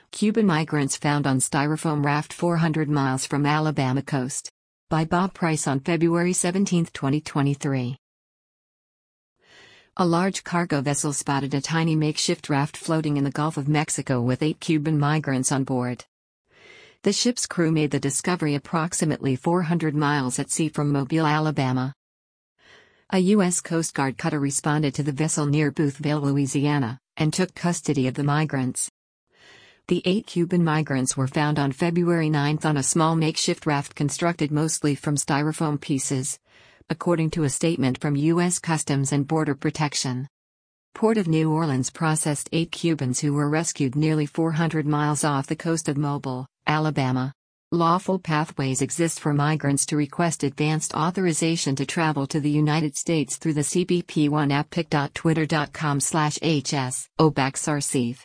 Cuban migrants found on styrofoam raft 400 miles from Alabama coast. By Bob Price on February 17, 2023. A large cargo vessel spotted a tiny makeshift raft floating in the Gulf of Mexico with 8 Cuban migrants on board. The ship's crew made the discovery approximately 400 miles at sea from Mobile, Alabama. A U.S. Coast Guard cutter responded to the vessel near Boothville, Louisiana, and took custody of the migrants. The 8 Cuban migrants were found on February 9 on a small makeshift raft constructed mostly from styrofoam pieces, according to a statement from U.S. Customs and Border Protection. Port of New Orleans processed 8 Cubans who were rescued nearly 400 miles off the coast of Mobile, Alabama. Lawful pathways exist for migrants to request advanced authorization to travel to the United States through the CBP One app. pic.twitter.com/HS Obaxarceve.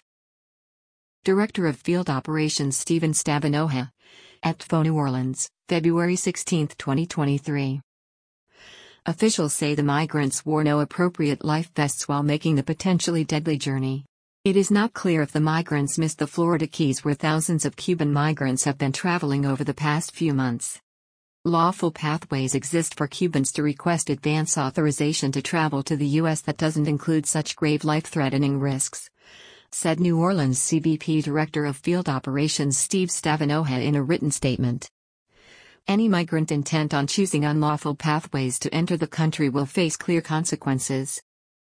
Director of Field Operations Stephen Stavinoha. @FO New Orleans, February 16, 2023. Officials say the migrants wore no appropriate life vests while making the potentially deadly journey. It is not clear if the migrants missed the Florida Keys where thousands of Cuban migrants have been traveling over the past few months. Lawful pathways exist for Cubans to request advance authorization to travel to the U.S. that doesn't include such grave life-threatening risks, said New Orleans CBP Director of Field Operations Steve Stavinoha in a written statement. Any migrant intent on choosing unlawful pathways to enter the country will face clear consequences.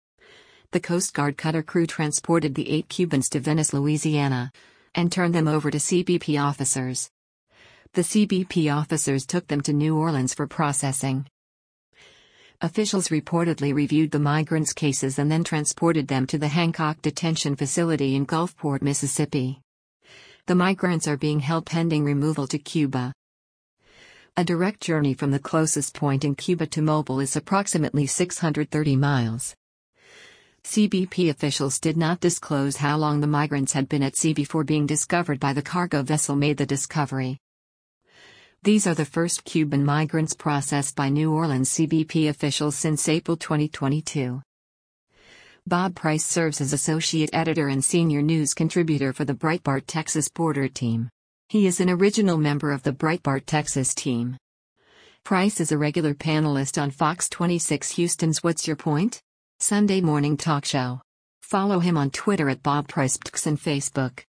The Coast Guard cutter crew transported the 8 Cubans to Venice, Louisiana, and turned them over to CBP officers. The CBP officers took them to New Orleans for processing. Officials reportedly reviewed the migrants' cases and then transported them to the Hancock Detention Facility in Gulfport, Mississippi. The migrants are being held pending removal to Cuba. A direct journey from the closest point in Cuba to Mobile is approximately 630 miles. CBP officials did not disclose how long the migrants had been at sea before being discovered by the cargo vessel made the discovery. These are the first Cuban migrants processed by New Orleans CBP officials since April 2022. Bob Price serves as associate editor and senior news contributor for the Breitbart Texas Border Team. He is an original member of the Breitbart Texas team. Price is a regular panelist on Fox 26 Houston's What's Your Point? Sunday morning talk show. Follow him on Twitter @BobPricePTX and Facebook.